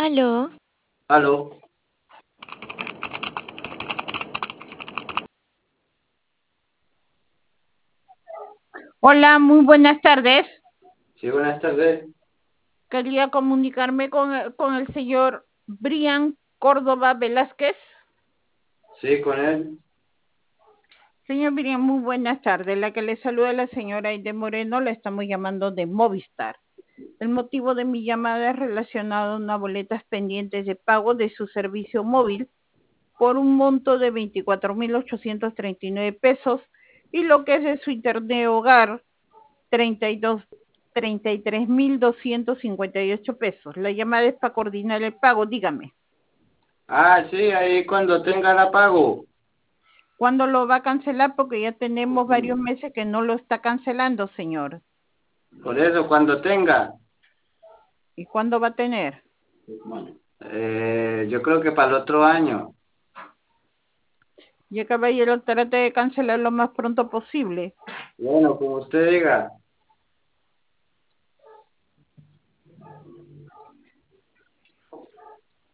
Aló, Aló, Hola, muy buenas tardes. sí, buenas tardes. Quería comunicarme con el señor Brian Córdoba Velázquez. Sí, con él. Señor Brian, muy buenas tardes. La que le saluda la señora Aide Moreno, la estamos llamando de Movistar. El motivo de mi llamada es relacionado a unas boletas pendientes de pago de su servicio móvil por un monto de 24.839 pesos y lo que es de su internet hogar 33.258 pesos. La llamada es para coordinar el pago, dígame. Ah, sí, ahí cuando tenga la pago. ¿Cuándo lo va a cancelar? Porque ya tenemos varios meses que no lo está cancelando, señor. Por eso, cuando tenga. ¿Y cuándo va a tener? Yo creo que para el otro año. Ya caballero, trate de cancelar lo más pronto posible. Bueno, como usted diga.